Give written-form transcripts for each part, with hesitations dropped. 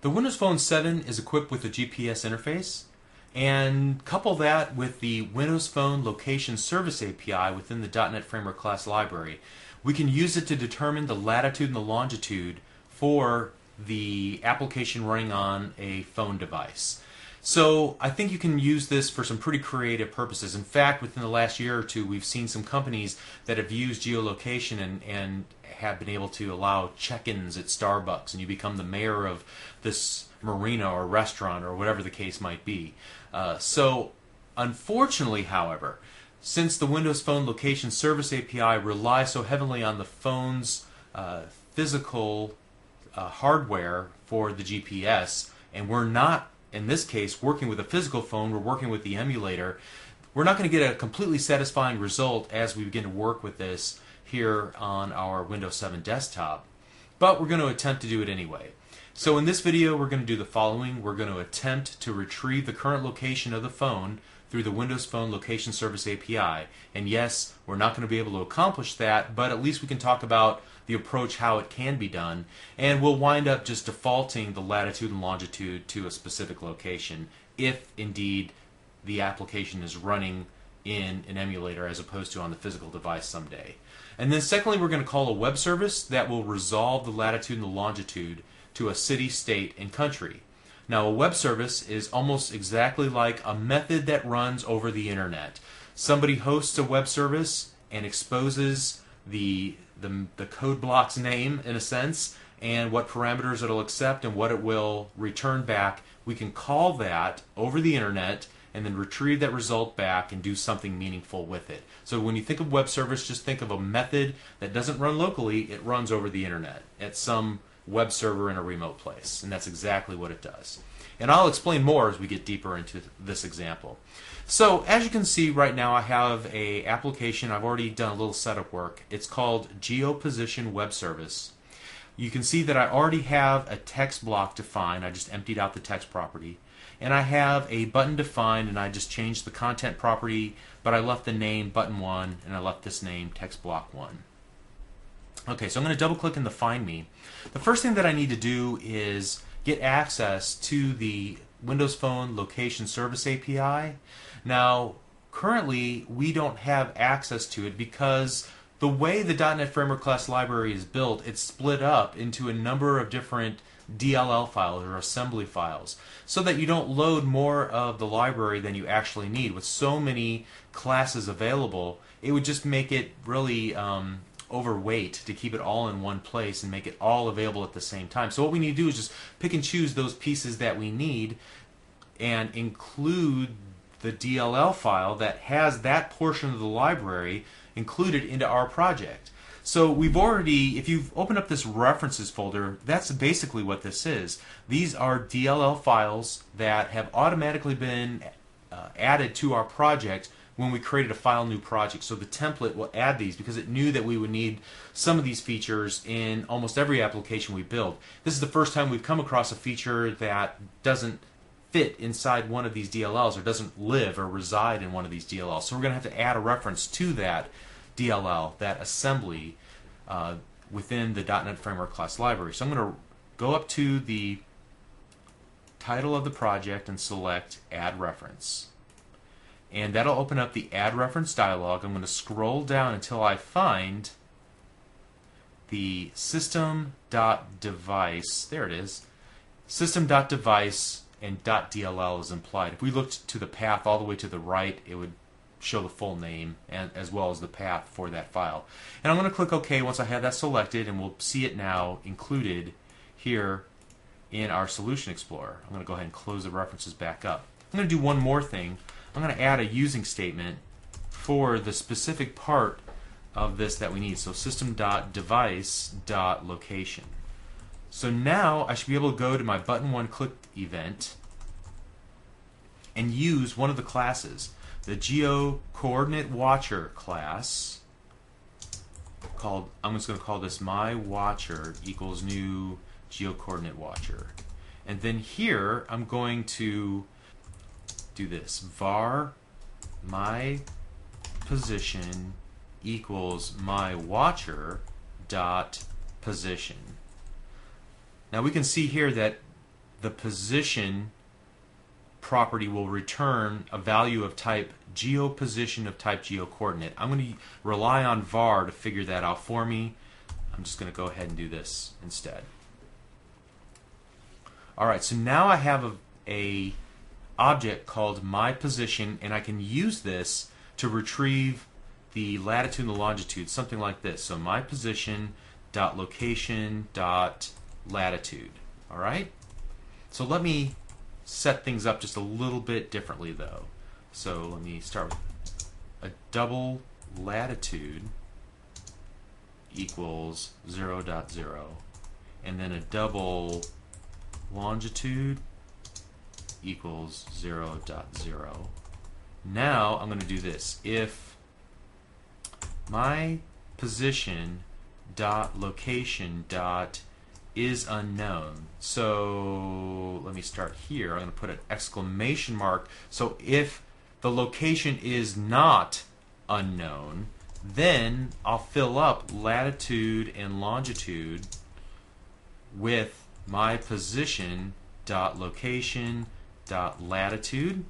The Windows Phone 7 is equipped with a GPS interface, and couple that with the Windows Phone Location Service API within the .NET Framework class library. We can use it to determine the latitude and the longitude for the application running on a phone device. So I think you can use this for some pretty creative purposes. In fact, within the last year or two, we've seen some companies that have used geolocation and have been able to allow check-ins at Starbucks, and you become the mayor of this marina or restaurant or whatever the case might be. So unfortunately, however, since the Windows Phone Location Service API relies so heavily on the phone's physical hardware for the GPS, and we're not, in this case, working with a physical phone, we're working with the emulator, we're not going to get a completely satisfying result as we begin to work with this here on our Windows 7 desktop, but we're going to attempt to do it anyway. So in this video we're going to do the following. We're going to attempt to retrieve the current location of the phone through the Windows Phone Location Service API. And yes, we're not going to be able to accomplish that, but at least we can talk about the approach, how it can be done, and we'll wind up just defaulting the latitude and longitude to a specific location if indeed the application is running in an emulator as opposed to on the physical device someday. And then secondly, we're going to call a web service that will resolve the latitude and the longitude to a city, state, and country. Now, a web service is almost exactly like a method that runs over the internet. Somebody hosts a web service and exposes the code block's name, in a sense, and what parameters it'll accept and what it will return back. We can call that over the internet and then retrieve that result back and do something meaningful with it. So when you think of web service, just think of a method that doesn't run locally, it runs over the internet at some web server in a remote place, and that's exactly what it does. And I'll explain more as we get deeper into this example. So as you can see right now, I have a application. I've already done a little setup work. It's called GeoPosition Web Service. You can see that I already have a text block defined. I just emptied out the text property. And I have a button defined, and I just changed the content property, but I left the name button1 and I left this name text block 1. Okay, so I'm going to double click in the Find Me. The first thing that I need to do is get access to the Windows Phone Location Service API. Now, currently we don't have access to it because the way the .NET Framework class library is built, it's split up into a number of different DLL files or assembly files so that you don't load more of the library than you actually need. With so many classes available, it would just make it really overweight to keep it all in one place and make it all available at the same time. So what we need to do is just pick and choose those pieces that we need and include the DLL file that has that portion of the library included into our project. So we've already, if you've opened up this references folder, that's basically what this is. These are DLL files that have automatically been added to our project when we created a file new project. So the template will add these because it knew that we would need some of these features in almost every application we build. This is the first time we've come across a feature that doesn't fit inside one of these DLLs or doesn't live or reside in one of these DLLs. So we're going to have to add a reference to that DLL, that assembly, within the .NET Framework class library. So I'm going to go up to the title of the project and select Add Reference. And that'll open up the Add Reference dialog. I'm going to scroll down until I find the system.device. There it is. System.device and .dll is implied. If we looked to the path all the way to the right, it would show the full name and as well as the path for that file. And I'm going to click OK once I have that selected, and we'll see it now included here in our Solution Explorer. I'm going to go ahead and close the references back up. I'm going to do one more thing. I'm going to add a using statement for the specific part of this that we need. So system.device.location. So now I should be able to go to my button1 click event and use one of the classes, the GeoCoordinateWatcher class, called, I'm just going to call this myWatcher equals new GeoCoordinateWatcher. And then here I'm going to do this, var myPosition equals myWatcher dot position. Now we can see here that the position property will return a value of type geoposition of type geocoordinate. I'm going to rely on var to figure that out for me. I'm just going to go ahead and do this instead. Alright, so now I have a object called myPosition, and I can use this to retrieve the latitude and the longitude, something like this. So myPosition.location.latitude. Alright? So let me set things up just a little bit differently though. So let me start with a double latitude equals 0.0, and then a double longitude equals 0.0. Now I'm going to do this. If my position dot location dot is unknown, so let me start here. I'm going to put an exclamation mark. So if the location is not unknown, then I'll fill up latitude and longitude with my position dot location dot latitude.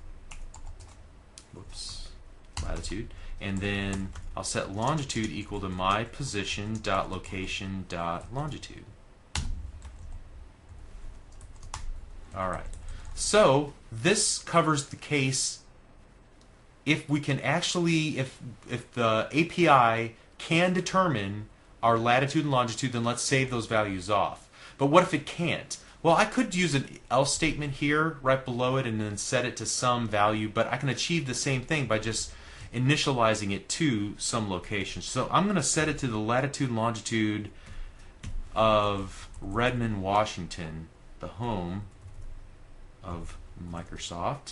Whoops, latitude, and then I'll set longitude equal to my position dot location dot longitude. All right. So this covers the case if we can actually, if the API can determine our latitude and longitude, then let's save those values off. But what if it can't? Well, I could use an else statement here right below it and then set it to some value, but I can achieve the same thing by just initializing it to some location. So I'm going to set it to the latitude and longitude of Redmond, Washington, the home of Microsoft.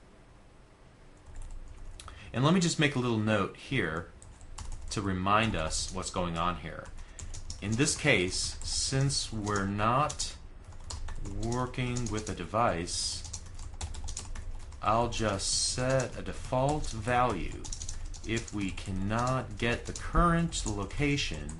And let me just make a little note here to remind us what's going on here. In this case, since we're not working with a device, I'll just set a default value. If we cannot get the current location,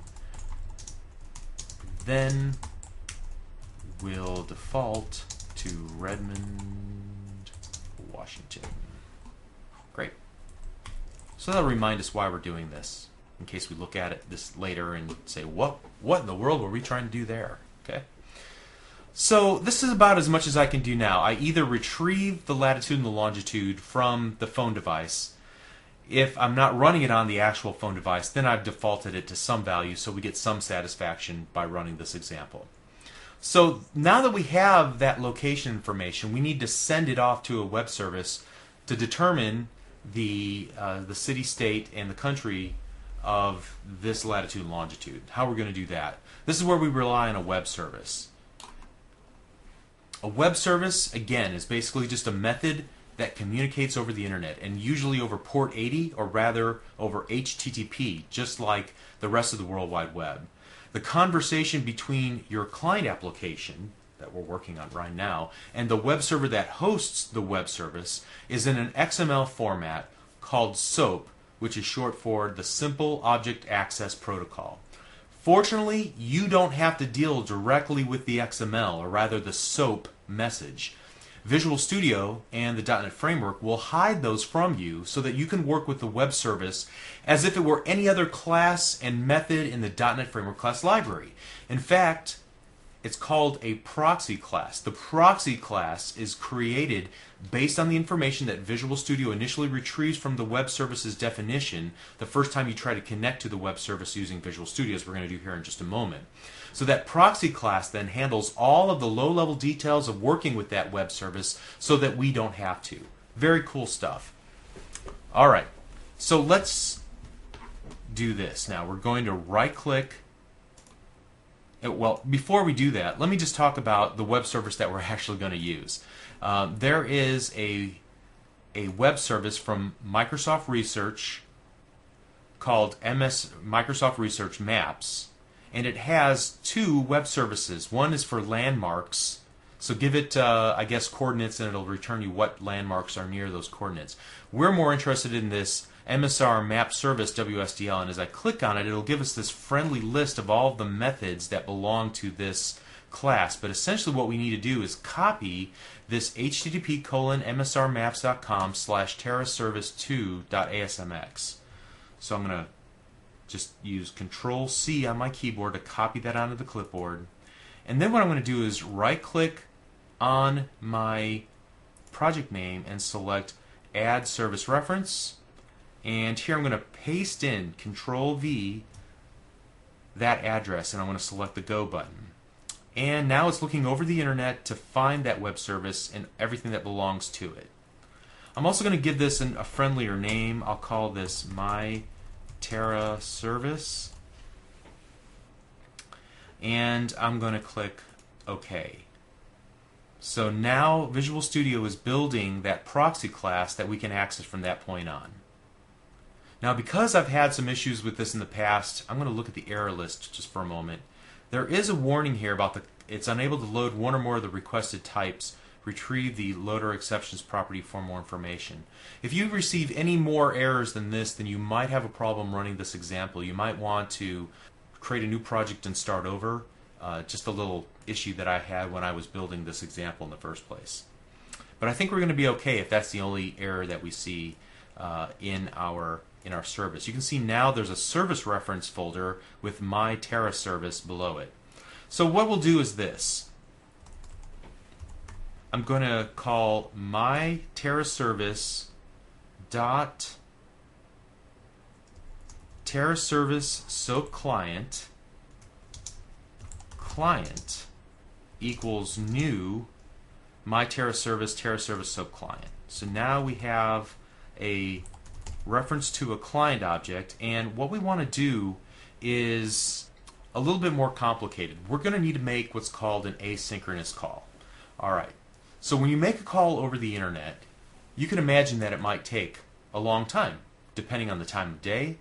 then we'll default to Redmond, Washington. Great. So that'll remind us why we're doing this, in case we look at it this later and say, what in the world were we trying to do there? Okay. So this is about as much as I can do now. I either retrieve the latitude and the longitude from the phone device. If I'm not running it on the actual phone device, then I've defaulted it to some value so we get some satisfaction by running this example. So now that we have that location information, we need to send it off to a web service to determine the city, state, and the country of this latitude and longitude. How we're going to do that. This is where we rely on a web service. A web service, again, is basically just a method that communicates over the internet, and usually over port 80, or rather over HTTP, just like the rest of the World Wide Web. The conversation between your client application that we're working on right now and the web server that hosts the web service is in an XML format called SOAP, which is short for the Simple Object Access Protocol. Fortunately, you don't have to deal directly with the XML, or rather the SOAP message. Visual Studio and the .NET Framework will hide those from you so that you can work with the web service as if it were any other class and method in the .NET Framework class library. In fact, it's called a proxy class. The proxy class is created based on the information that Visual Studio initially retrieves from the web service's definition the first time you try to connect to the web service using Visual Studio, as we're going to do here in just a moment. So that proxy class then handles all of the low-level details of working with that web service so that we don't have to. Very cool stuff. All right, so let's do this. Now we're going to right-click. Well, before we do that, let me just talk about the web service that we're actually going to use. There is a web service from Microsoft Research called Microsoft Research Maps, and it has two web services. One is for landmarks, so give it, I guess, coordinates, and it'll return you what landmarks are near those coordinates. We're more interested in this MSR Map Service WSDL, and as I click on it, it'll give us this friendly list of all of the methods that belong to this class. But essentially what we need to do is copy this http:/msrmaps.com/terraservice2.asmx. So I'm going to just use Control-C on my keyboard to copy that onto the clipboard. And then what I'm going to do is right-click on my project name and select Add Service Reference. And here I'm going to paste in Control-V that address, and I'm going to select the Go button. And now it's looking over the internet to find that web service and everything that belongs to it. I'm also going to give this a friendlier name. I'll call this My Terra Service. And I'm going to click OK. So now Visual Studio is building that proxy class that we can access from that point on. Now, because I've had some issues with this in the past, I'm going to look at the error list just for a moment. There is a warning here about it's unable to load one or more of the requested types. Retrieve the loader exceptions property for more information. If you receive any more errors than this, then you might have a problem running this example. You might want to create a new project and start over. Just a little issue that I had when I was building this example in the first place. But I think we're going to be okay if that's the only error that we see in our service. You can see now there's a service reference folder with My Terra Service below it. So what we'll do is this. I'm going to call My Terra Service dot Terra Service SOAP client equals new My Terra Service SOAP client. So now we have a reference to a client object, and what we want to do is a little bit more complicated. We're going to need to make what's called an asynchronous call. Alright, so when you make a call over the internet, you can imagine that it might take a long time, depending on the time of day.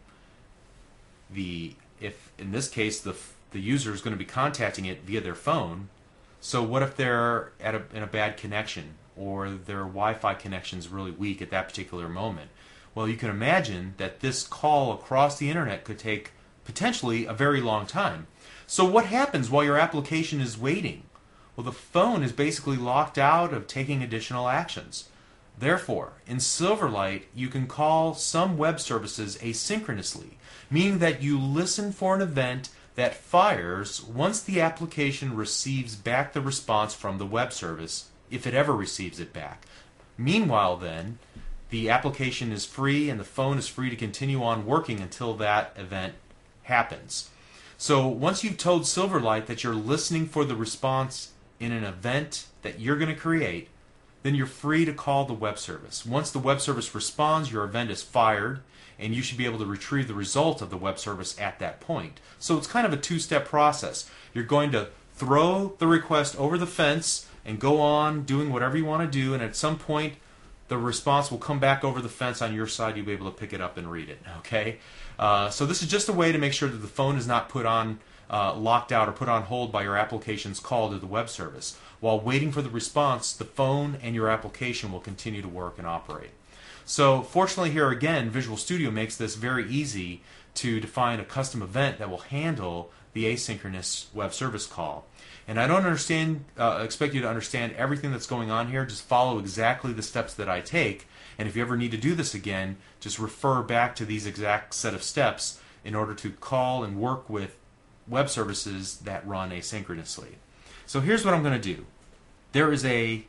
If in this case the user is going to be contacting it via their phone, so what if they're in a bad connection, or their Wi-Fi connection is really weak at that particular moment? Well, you can imagine that this call across the internet could take potentially a very long time. So what happens while your application is waiting? Well, the phone is basically locked out of taking additional actions. Therefore, in Silverlight, you can call some web services asynchronously, meaning that you listen for an event that fires once the application receives back the response from the web service, if it ever receives it back. Meanwhile, then, the application is free and the phone is free to continue on working until that event happens. So once you've told Silverlight that you're listening for the response in an event that you're going to create, then you're free to call the web service. Once the web service responds, your event is fired, and you should be able to retrieve the result of the web service at that point. So it's kind of a two-step process. You're going to throw the request over the fence and go on doing whatever you want to do, and at some point the response will come back over the fence on your side. You'll be able to pick it up and read it. Okay? So this is just a way to make sure that the phone is not put on locked out or put on hold by your application's call to the web service. While waiting for the response, the phone and your application will continue to work and operate. So fortunately here again, Visual Studio makes this very easy to define a custom event that will handle the asynchronous web service call. And I don't expect you to understand everything that's going on here. Just follow exactly the steps that I take. And if you ever need to do this again, just refer back to these exact set of steps in order to call and work with web services that run asynchronously. So here's what I'm going to do. There is an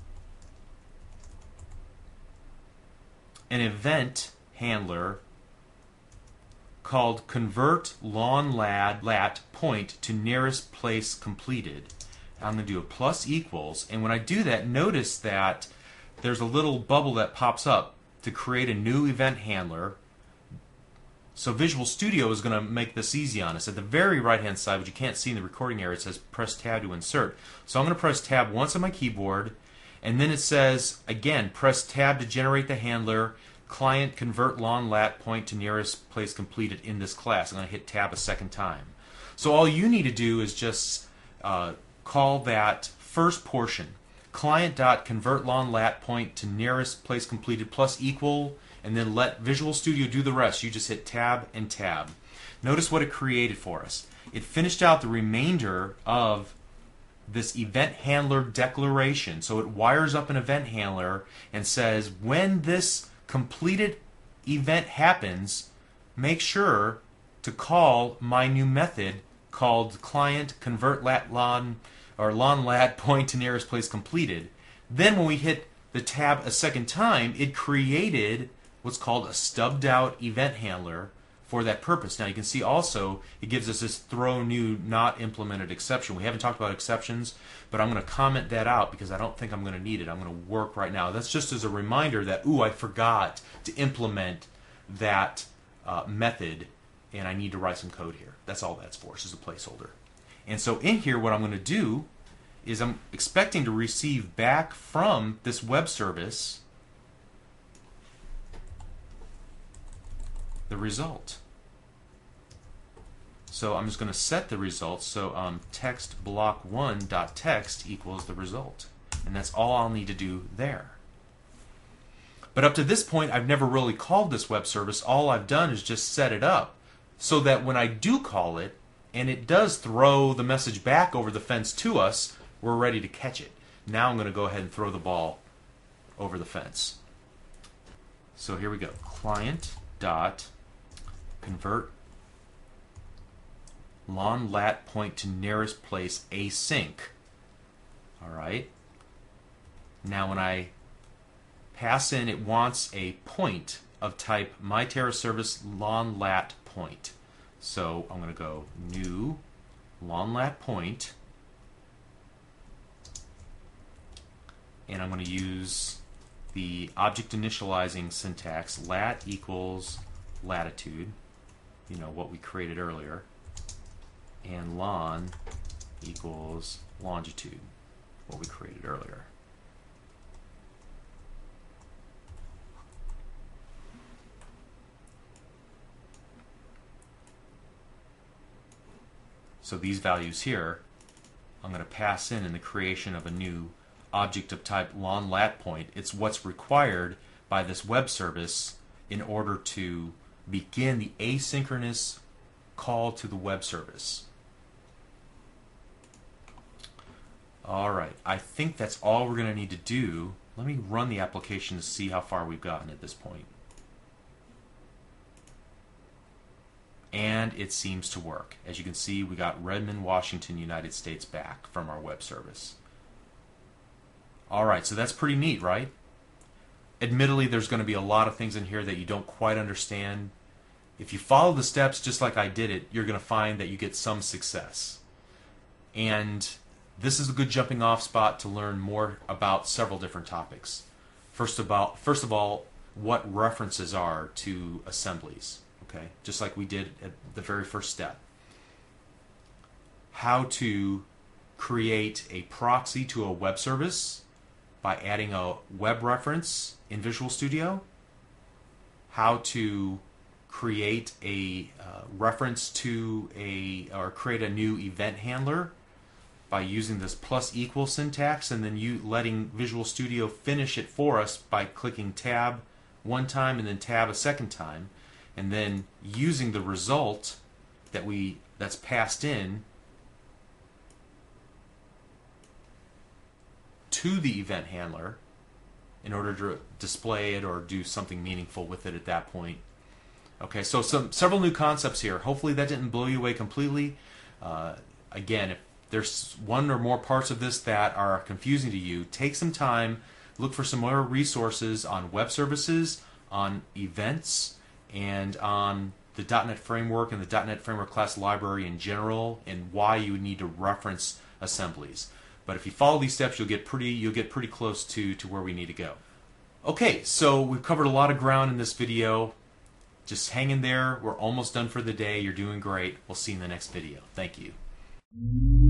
event handler called convert lawn lat point to nearest place completed. I'm going to do a plus equals, and when I do that, notice that there's a little bubble that pops up to create a new event handler. So Visual Studio is going to make this easy on us. At the very right hand side, which you can't see in the recording area, it says press tab to insert. So I'm going to press tab once on my keyboard, and then it says again press tab to generate the handler client convert lawn lat point to nearest place completed in this class. I'm going to hit tab a second time. So all you need to do is just call that first portion, client.convert lawn lat point to nearest place completed plus equal, and then let Visual Studio do the rest. You just hit tab and tab. Notice what it created for us. It finished out the remainder of this event handler declaration. So it wires up an event handler and says, when this completed event happens, make sure to call my new method called client convert lat lon or lon lat point to nearest place completed. Then when we hit the tab a second time, it created what's called a stubbed out event handler for that purpose. Now you can see also it gives us this throw new not implemented exception. We haven't talked about exceptions, but I'm going to comment that out because I don't think I'm going to need it. I'm going to work right now. That's just as a reminder that, ooh, I forgot to implement that method and I need to write some code here. That's all that's for, it's just a placeholder. And so in here what I'm going to do is I'm expecting to receive back from this web service the result. So I'm just going to set the result. So text block1.text equals the result. And that's all I'll need to do there. But up to this point, I've never really called this web service. All I've done is just set it up so that when I do call it, and it does throw the message back over the fence to us, we're ready to catch it. Now I'm going to go ahead and throw the ball over the fence. So here we go. Client dot convert lon lat point to nearest place async. All right. Now when I pass in, it wants a point of type myTeraService lon lat point. So I'm going to go new lon lat point, and I'm going to use the object initializing syntax lat equals latitude, you know, what we created earlier, and lon equals longitude, what we created earlier. So these values here, I'm going to pass in the creation of a new object of type lon lat point. It's what's required by this web service in order to begin the asynchronous call to the web service. Alright, I think that's all we're going to need to do. Let me run the application to see how far we've gotten at this point. And it seems to work. As you can see, we got Redmond, Washington, United States back from our web service. Alright, so that's pretty neat, right? Admittedly, there's going to be a lot of things in here that you don't quite understand. If you follow the steps just like I did it, you're going to find that you get some success. And this is a good jumping off spot to learn more about several different topics. First of all, what references are to assemblies. Okay, just like we did at the very first step. How to create a proxy to a web service by adding a web reference in Visual Studio. How to create a reference to or create a new event handler by using this plus equal syntax, and then letting Visual Studio finish it for us by clicking tab one time and then tab a second time, and then using the result that's passed in to the event handler in order to display it or do something meaningful with it at that point. Okay, so several new concepts here. Hopefully that didn't blow you away completely. Again, if there's one or more parts of this that are confusing to you, take some time, look for some more resources on web services, on events, and on the .NET Framework and the .NET Framework Class Library in general, and why you would need to reference assemblies. But if you follow these steps, you'll get pretty close to where we need to go. Okay, so we've covered a lot of ground in this video. Just hang in there. We're almost done for the day. You're doing great. We'll see you in the next video. Thank you.